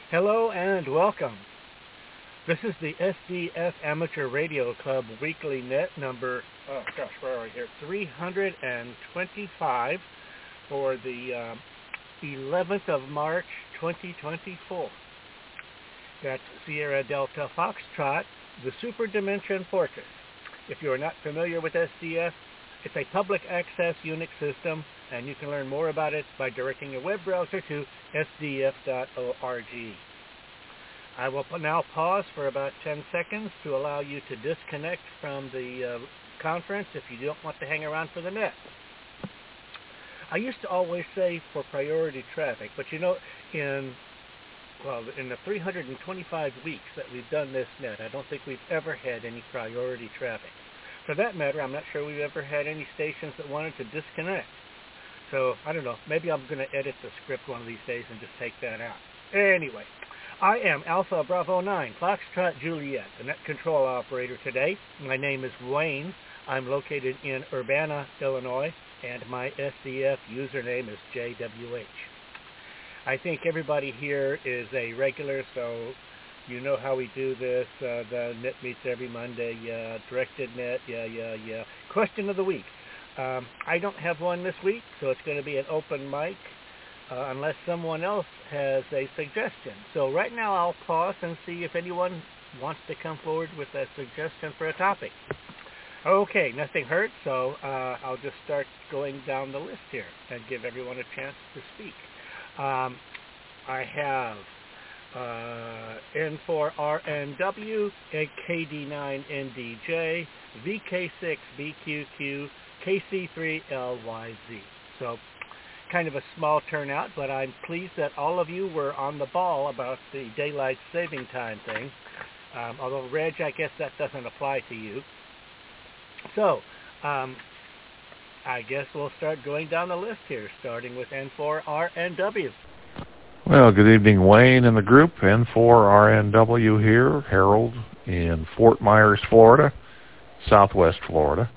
Hello and welcome. This is the SDF Amateur Radio Club Weekly Net number, where are we here? 325 for the 11th of March, 2024. That's Sierra Delta Foxtrot, the Super Dimension Fortress. If you are not familiar with SDF, it's a public access Unix system, and you can learn more about it by directing your web browser to sdf.org. I will now pause for about 10 seconds to allow you to disconnect from the conference if you don't want to hang around for the net. I used to always say for priority traffic, but in the 325 weeks that we've done this net, I don't think we've ever had any priority traffic. For that matter, I'm not sure we've ever had any stations that wanted to disconnect. So, I don't know, maybe I'm going to edit the script one of these days and just take that out. Anyway, I am Alpha Bravo 9, Foxtrot Juliet, the net control operator today. My name is Wayne. I'm located in Urbana, Illinois, and my SDF username is JWH. I think everybody here is a regular, so you know how we do this. The net meets every Monday. Directed net. Yeah. Question of the week. I don't have one this week, so it's going to be an open mic unless someone else has a suggestion. So right now I'll pause and see if anyone wants to come forward with a suggestion for a topic. Okay, nothing hurts, so I'll just start going down the list here and give everyone a chance to speak. I have N4RNW, KD9NDJ, VK6BQQ, KC3LYZ. So kind of a small turnout, but I'm pleased that all of you were on the ball about the daylight saving time thing. Although, Reg, I guess that doesn't apply to you. So, I guess we'll start going down the list here, starting with N4RNW. Well, good evening, Wayne and the group. N4RNW here, Harold in Fort Myers, Florida, Southwest Florida.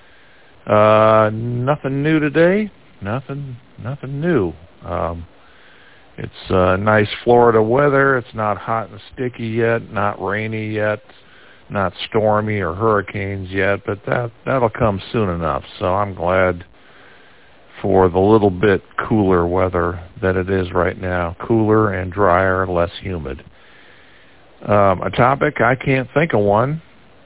Nothing new today. Nothing new. It's nice Florida weather. It's not hot and sticky yet, not rainy yet, not stormy or hurricanes yet, but that'll come soon enough. So I'm glad for the little bit cooler weather that it is right now. Cooler and drier, less humid. A topic, I can't think of one.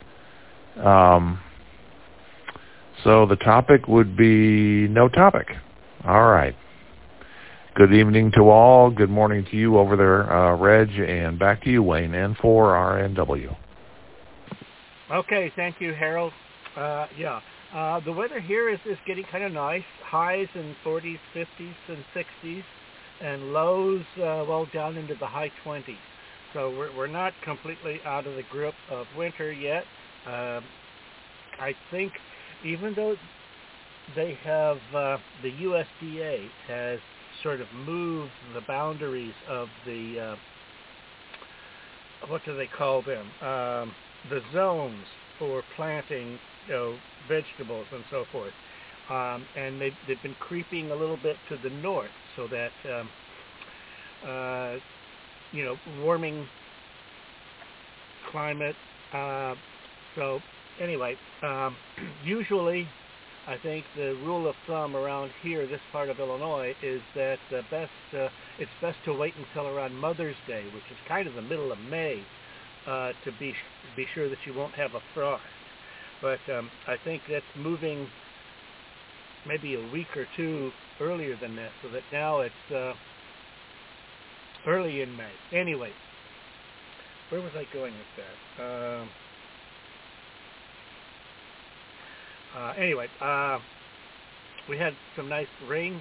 So the topic would be no topic. All right. Good evening to all. Good morning to you over there, Reg, and back to you, Wayne, N4RNW. Okay, thank you, Harold. The weather here is getting kind of nice. Highs in 40s, 50s, and 60s, and lows, down into the high 20s. So we're not completely out of the grip of winter yet. I think even though they have, the USDA has sort of moved the boundaries of the, what do they call them? The zones for planting, vegetables and so forth. And they've been creeping a little bit to the north so that, warming climate. So anyway, usually I think the rule of thumb around here, this part of Illinois, is that it's best to wait until around Mother's Day, which is kind of the middle of May, to be sure that you won't have a frost. But I think that's moving maybe a week or two earlier than that, so that now it's early in May. Anyway, where was I going with that? We had some nice rain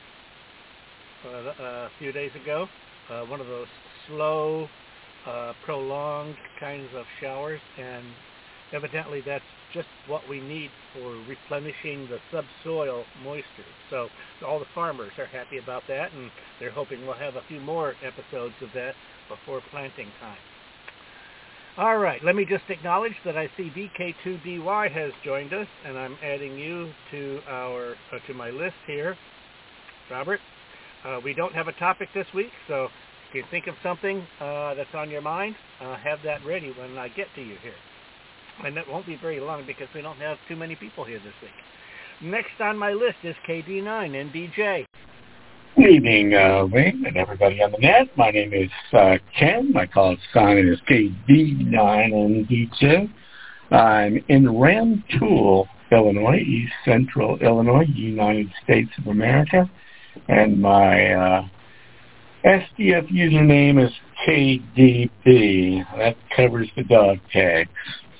a few days ago. One of those slow, prolonged kinds of showers, and evidently that's just what we need for replenishing the subsoil moisture. So all the farmers are happy about that, and they're hoping we'll have a few more episodes of that before planting time. All right, let me just acknowledge that I see VK2DY has joined us, and I'm adding you to my list here. Robert, we don't have a topic this week, so If you think of something that's on your mind, have that ready when I get to you here. And that won't be very long because we don't have too many people here this week. Next on my list is KD9NDJ. Good evening, Wayne, and everybody on the net. My name is Ken. My call sign is KD9NDJ. I'm in Rantoul, Illinois, East Central Illinois, United States of America. And my SDF username is KDB. That covers the dog tags.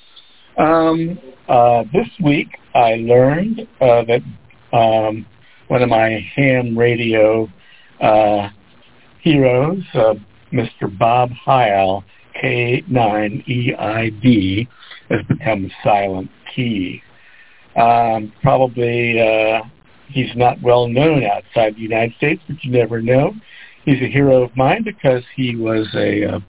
This week I learned that one of my ham radio heroes, Mr. Bob Heil, K9EIB, has become Silent Key. Probably he's not well known outside the United States, but you never know. He's a hero of mine because he was a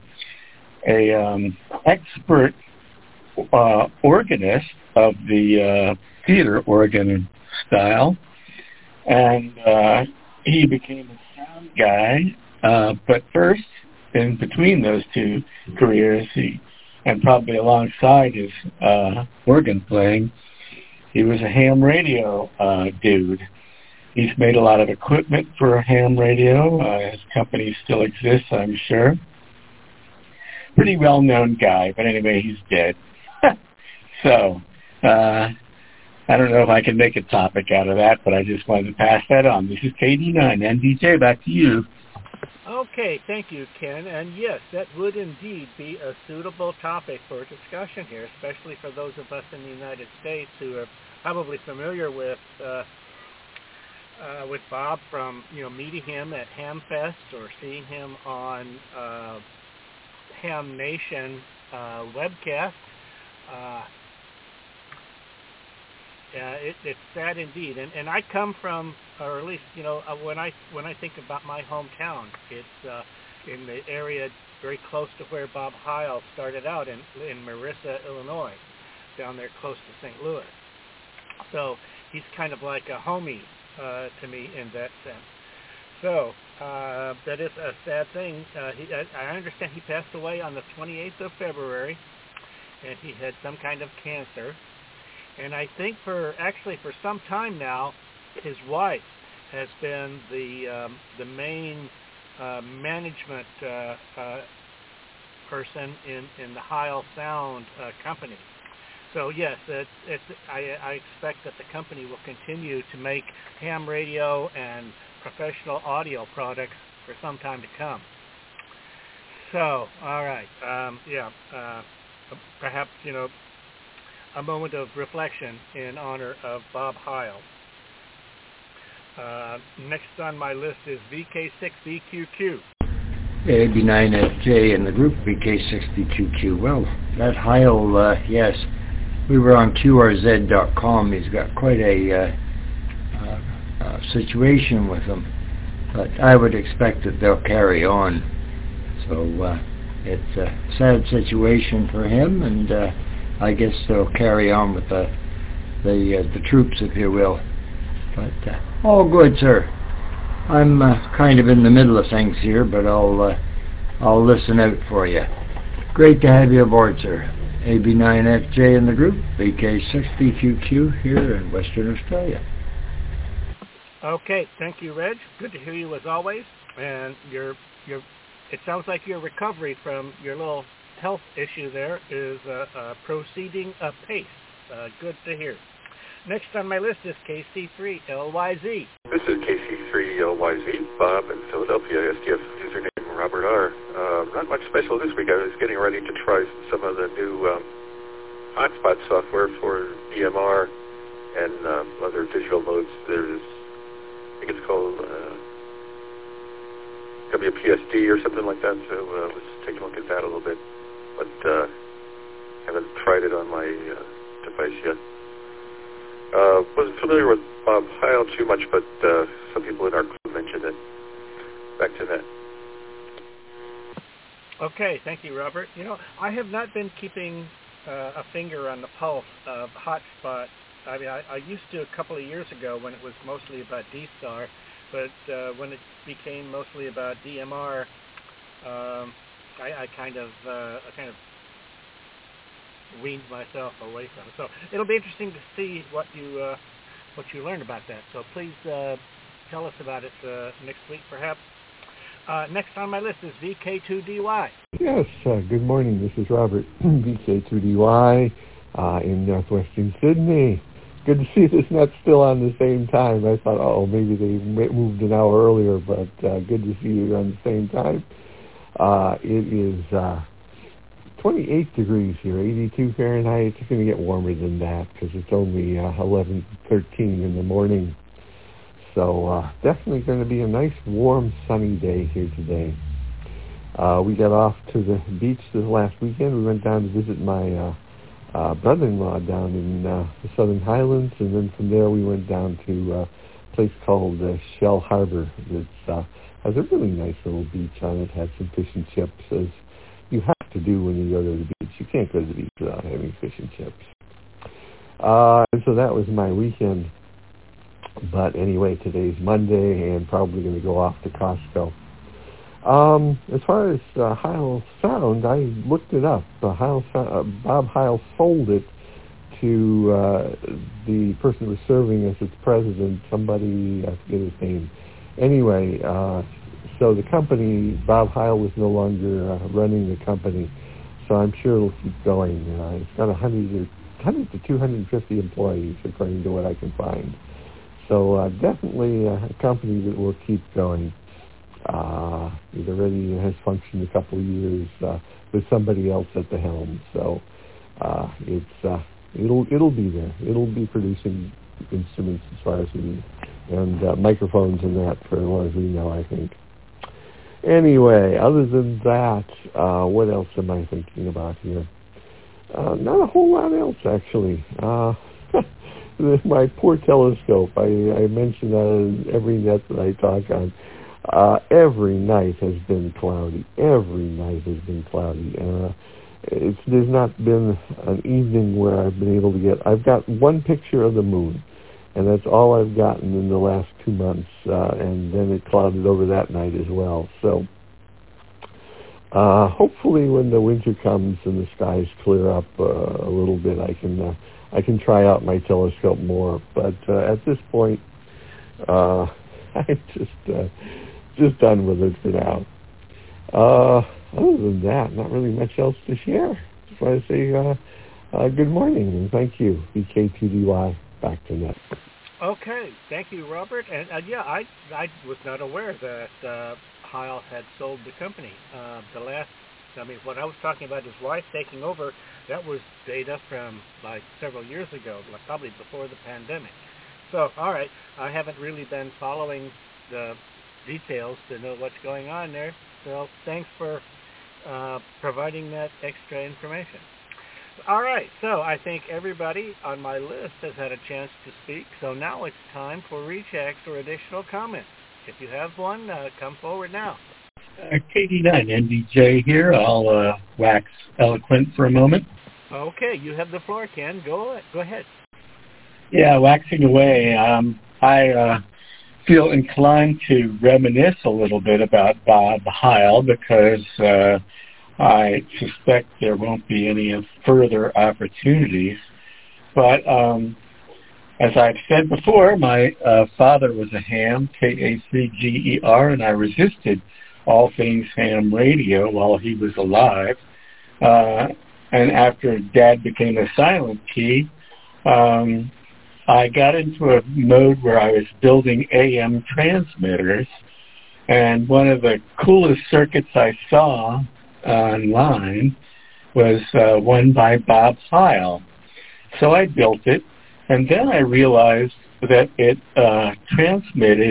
expert organist of the theater organ style, and he became a sound guy. But first, in between those two careers, and probably alongside his organ playing, he was a ham radio dude. He's made a lot of equipment for ham radio. His company still exists, I'm sure. Pretty well-known guy, but anyway, he's dead. So, I don't know if I can make a topic out of that, but I just wanted to pass that on. This is KD9NDJ. Back to you. Okay, thank you, Ken. And yes, that would indeed be a suitable topic for discussion here, especially for those of us in the United States who are probably familiar with Bob from meeting him at Hamfest or seeing him on Ham Nation webcast. It's sad indeed, and I come from, or at least when I think about my hometown, it's in the area very close to where Bob Heil started out in Marissa, Illinois, down there close to St. Louis. So he's kind of like a homie to me in that sense. So that is a sad thing. I understand he passed away on the 28th of February, and he had some kind of cancer. And I think for some time now, his wife has been the main management person in the Heil Sound company. So yes, I expect that the company will continue to make ham radio and professional audio products for some time to come. So, all right, perhaps a moment of reflection in honor of Bob Heil. Next on my list is VK6BQQ. AB9FJ in the group, VK62Q. Well, that Heil, yes, we were on QRZ.com. He's got quite a situation with him, but I would expect that they'll carry on. So it's a sad situation for him, and I guess they'll carry on with the troops, if you will. But all good, sir. I'm kind of in the middle of things here, but I'll listen out for you. Great to have you aboard, sir. AB9FJ in the group, VK6BQQ here in Western Australia. Okay, thank you, Reg. Good to hear you as always. And it sounds like your recovery from your little health issue there is proceeding apace. Good to hear. Next on my list is KC3LYZ. This is KC3LYZ, Bob in Philadelphia, SDF username Robert R. Not much special this week. I was getting ready to try some of the new hotspot software for DMR and other digital modes. There's, I think it's called WPSD or something like that, so I was taking a look at that a little bit, but haven't tried it on my device yet. Wasn't familiar with Bob Heil too much, but some people in our crew mentioned it. Back to that. Okay, thank you, Robert. I have not been keeping a finger on the pulse of Hotspot. I mean, I used to a couple of years ago when it was mostly about D-Star, but when it became mostly about DMR, I kind of weaned myself away from it. So it'll be interesting to see what you learn about that. So please tell us about it next week, perhaps. Next on my list is VK2DY. Yes, good morning. This is Robert, VK2DY in northwestern Sydney. Good to see this not still on the same time. I thought, maybe they moved an hour earlier, but good to see you on the same time. It is 28 degrees here, 82 Fahrenheit. It's going to get warmer than that because it's only 11:13 in the morning. So definitely going to be a nice, warm, sunny day here today. We got off to the beach this last weekend. We went down to visit my brother-in-law down in the Southern Highlands, and then from there we went down to a place called Shell Harbor. It has a really nice little beach on it. Had some fish and chips, as you have to do when you go to the beach. You can't go to the beach without having fish and chips. And so that was my weekend. But anyway, today's Monday, and probably going to go off to Costco. As far as Heil Sound, I looked it up. Bob Heil sold it to the person who was serving as its president, somebody, I forget his name. Anyway, so the company, Bob Heil was no longer running the company, so I'm sure it'll keep going. It's got 100 to 250 employees, according to what I can find. So definitely a company that will keep going. It already has functioned a couple of years with somebody else at the helm. So it'll be there. It'll be producing instruments as far as we and microphones and that for as long as we know, I think. Anyway, other than that, what else am I thinking about here? Not a whole lot else, actually. My poor telescope, I mention that on every net that I talk on. Every night has been cloudy. There's not been an evening where I've been able to get... I've got one picture of the moon, and that's all I've gotten in the last 2 months, and then it clouded over that night as well. So hopefully when the winter comes and the skies clear up a little bit, I can try out my telescope more. But at this point, I'm just done with it for now. Other than that, not really much else to share. Just want to say good morning and thank you, VK2DY. Back to net. Okay, thank you, Robert. And I was not aware that Heil had sold the company. When I was talking about his wife taking over, that was data from like several years ago, like probably before the pandemic. So, all right, I haven't really been following the details to know what's going on there. So thanks for providing that extra information. All right, so I think everybody on my list has had a chance to speak. So now it's time for rechecks or additional comments. If you have one, come forward now. KD9, NDJ here. I'll wax eloquent for a moment. Okay, you have the floor, Ken. Go ahead. Yeah, waxing away. I feel inclined to reminisce a little bit about Bob Heil because I suspect there won't be any further opportunities. But as I've said before, my father was a ham, K-A-C-G-E-R, and I resisted all things ham radio while he was alive. And after Dad became a silent key, I got into a mode where I was building AM transmitters, and one of the coolest circuits I saw online was one by Bob Heil. So I built it, and then I realized that it transmitted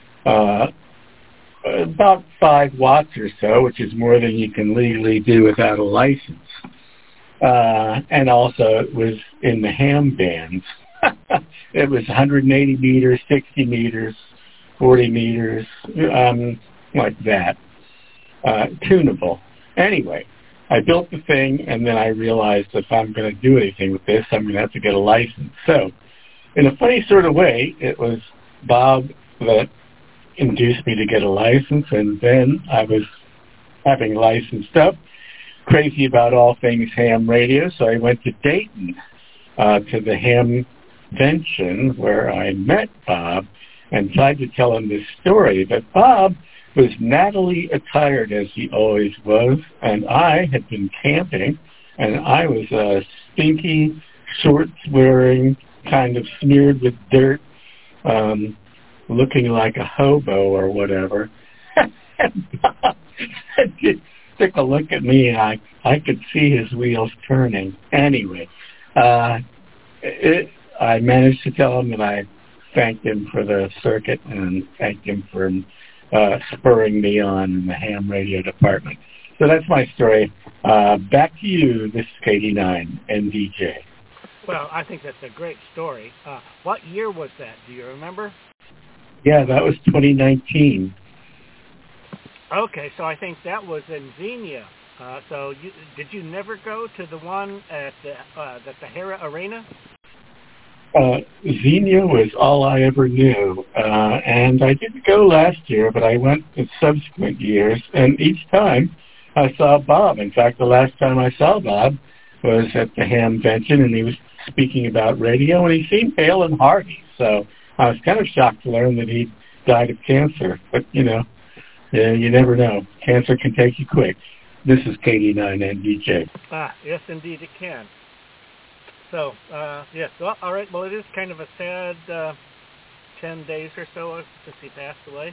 about 5 watts or so, which is more than you can legally do without a license. And also it was in the ham bands. It was 180 meters, 60 meters, 40 meters, like that, tunable. Anyway, I built the thing, and then I realized if I'm going to do anything with this, I'm going to have to get a license. So, in a funny sort of way, it was Bob that induced me to get a license, and then I was having licensed up, crazy about all things ham radio. So I went to Dayton, to the Hamvention, where I met Bob and tried to tell him this story. But Bob was nattily attired, as he always was, and I had been camping, and I was a stinky, shorts-wearing, kind of smeared with dirt, looking like a hobo or whatever. And Bob took a look at me, and I could see his wheels turning. Anyway, I managed to tell him that I thanked him for the circuit and thanked him for spurring me on in the ham radio department. So that's my story. Back to you, this is KD9 NDJ. Well, I think that's a great story. What year was that? Do you remember? Yeah, that was 2019. Okay, so I think that was in Xenia. So did you never go to the one at the Hera Arena? Xenia was all I ever knew, and I didn't go last year, but I went in subsequent years, and each time I saw Bob. In fact, the last time I saw Bob was at the Hamvention, and he was speaking about radio, and he seemed hale and hearty, so I was kind of shocked to learn that he died of cancer, but, you never know. Cancer can take you quick. This is KD9NDJ. Yes, indeed it can. So, yes. Well, all right. Well, it is kind of a sad 10 days or so since he passed away.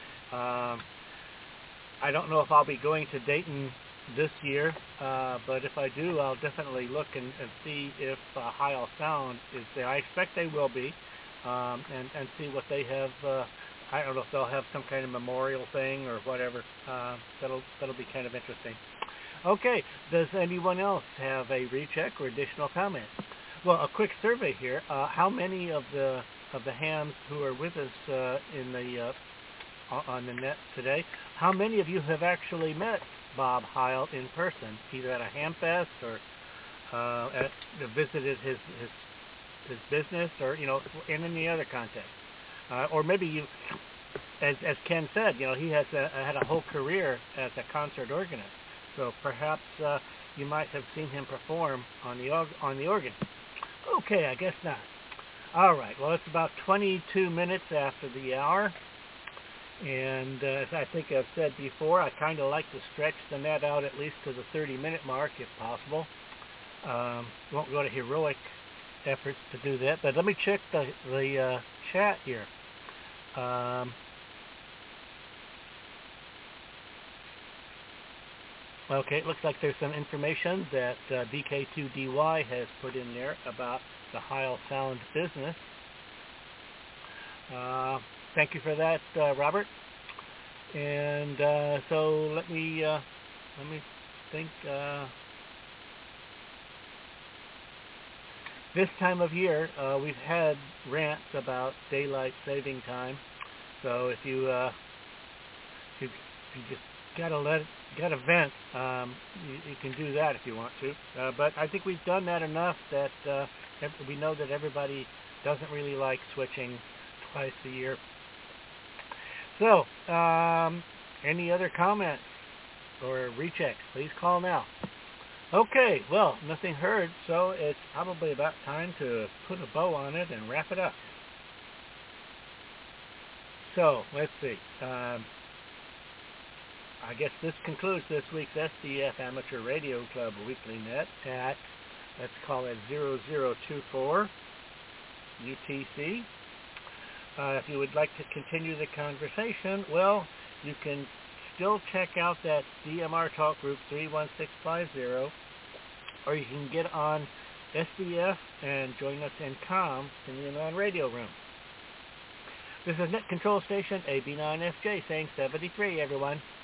I don't know if I'll be going to Dayton this year, but if I do, I'll definitely look and see if Heil Sound is there. I expect they will be, and see what they have. I don't know if they'll have some kind of memorial thing or whatever. That'll be kind of interesting. Okay, does anyone else have a recheck or additional comments? Well, a quick survey here. How many of the hams who are with us in the on the net today, how many of you have actually met Bob Heil in person, either at a ham fest or visited his business, or in any other context, or maybe you, as Ken said, he has had a whole career as a concert organist. So perhaps you might have seen him perform on the organ. Okay, I guess not. All right. Well, it's about 22 minutes after the hour, and as I think I've said before, I kind of like to stretch the net out at least to the 30-minute mark if possible. Won't go to heroic efforts to do that, but let me check the chat here. Okay, it looks like there's some information that BK2DY has put in there about the Heil Sound business. Thank you for that, Robert. And so let me think. This time of year, we've had rants about daylight saving time. So if you just gotta vent, you can do that if you want to. But I think we've done that enough that we know that everybody doesn't really like switching twice a year. So, any other comments or rechecks, please call now. Okay, well, nothing heard, so it's probably about time to put a bow on it and wrap it up. So, let's see. I guess this concludes this week's SDF Amateur Radio Club Weekly Net at, let's call it 0024 UTC. If you would like to continue the conversation, well, you can still check out that DMR Talk Group 31650, or you can get on SDF and join us in COM in the Anon Radio Room. This is Net Control Station AB9FJ saying 73, everyone.